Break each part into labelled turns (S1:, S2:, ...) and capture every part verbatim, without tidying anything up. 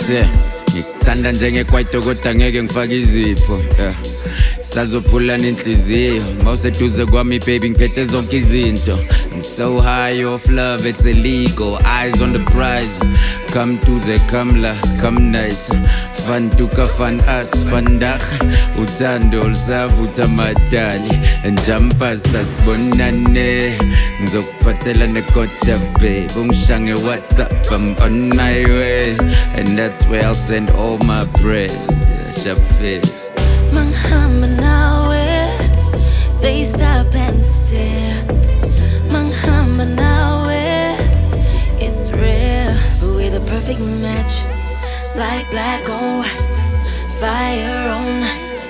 S1: yeah. Ngikuthanda njengekwaito kodwa ngeke ngifake izipho, yeah. Sazophulana inhliziyo mawuseduze kwami baby ngiphethe zonke izinto. I'm so high off love, it's illegal. Eyes on the prize. Come to the come la, come nice. Fun tuka fun us, fun dag. Uthando olusavuta madali. Njampa sasibonane. Ngizokuphathela nekota babe. Ungishange WhatsApp, I'm on my way. And that's where I'll send all my prayers. Shapfe.
S2: Manghamba nawe, they stop and stare. Manghamba nawe, it's rare, but we're the perfect match. Like black on white, fire on night.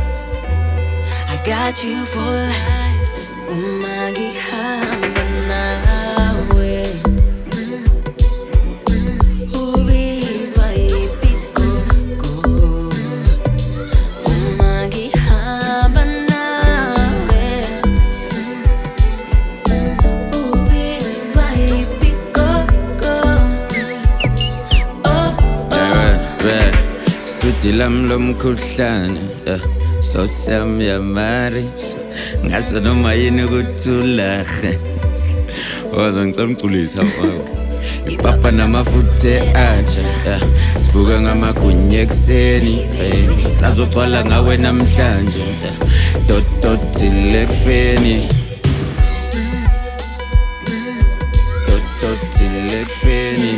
S2: I got you for life. Umangihamba nawe. Ubizwa ipikoko. Umangihamba nawe. Ubizwa ipikoko. Oh,
S1: yeah, suthi lami lomkhuhlane, yeah. So siyami yamari ngaso noma yini ukuthulahe. Wazo ngicela umculisa wako ipapa namafuthe atsha, yeah. Sibuka ngamagunye ekseni, baby. Sazoxwala ngawe namhlanje, yeah. Dototile ekufeni. Dototile ekufeni.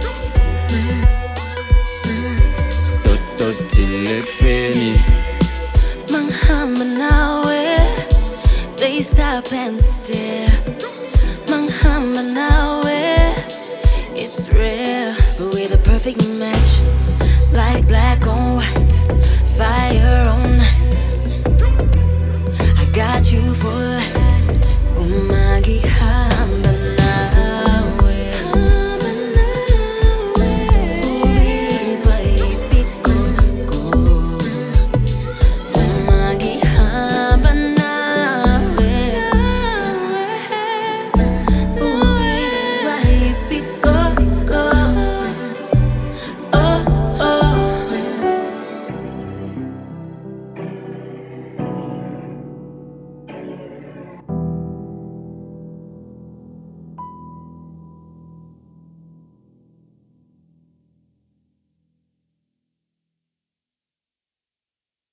S1: Dototile ekufeni.
S2: Manghamba nawe, they stop and stare. Manghamba nawe, it's rare, but we're the perfect match. Like black on white, fire on